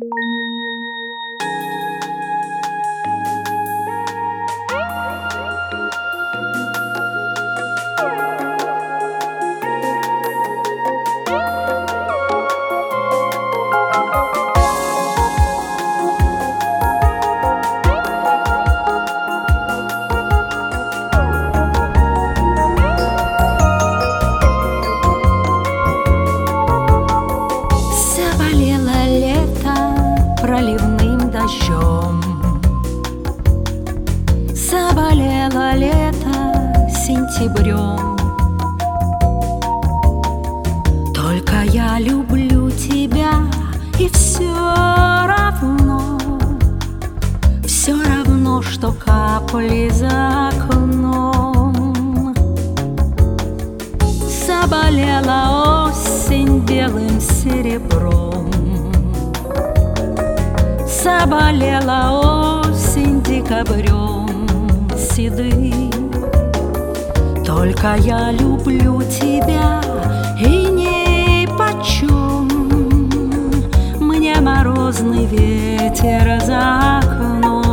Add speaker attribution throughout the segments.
Speaker 1: Заболело лето проливным дождем, заболело лето сентябрем. Только я люблю тебя, и все равно, что капли за окном. Заболела осень белым серебром, заболела осень декабрем седым. Только я люблю тебя, и нипочем мне морозный ветер за окном.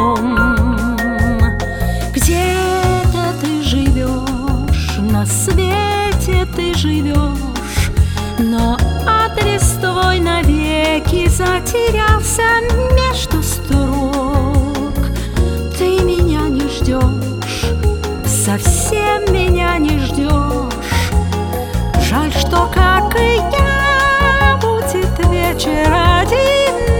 Speaker 1: Где-то ты живешь, на свете ты живешь, но адрес твой навеки затерялся между строк. Ты меня не ждешь, совсем меня не ждешь. Жаль, что, как и я, будет вечер одинок.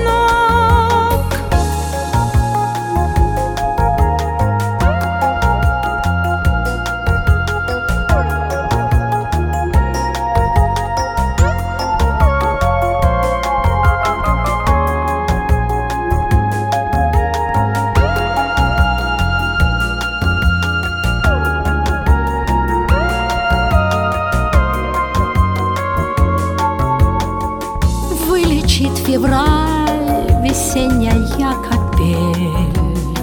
Speaker 1: Вылечит февраль весенняя капель,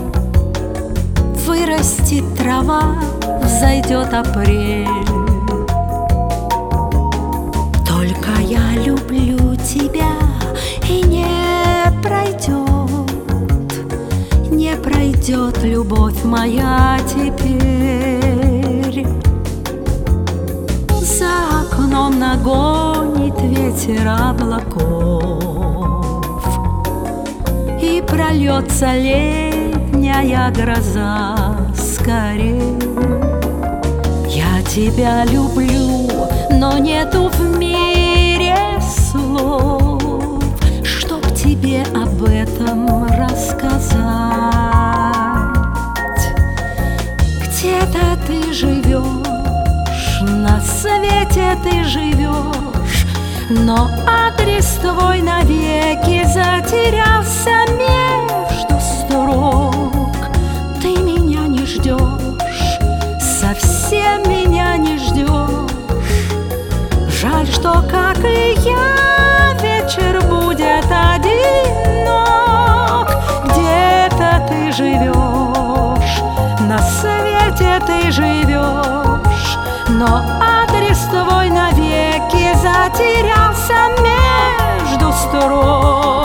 Speaker 1: вырастет трава, взойдет апрель. Только я люблю тебя, и не пройдет любовь моя теперь. За окном нагонит ветер облаков, и прольется летняя гроза скорей. Я тебя люблю, но нету в мире слов, чтоб тебе об этом рассказать. Где-то ты живешь, на свете ты живешь, но адрес твой навеки затерялся между строк. Ты меня не ждешь, совсем меня не ждешь. Жаль, что, как и я, вечер будет одинок. Где-то ты живешь, на свете ты живешь, но адрес твой навеки затерялся между строк.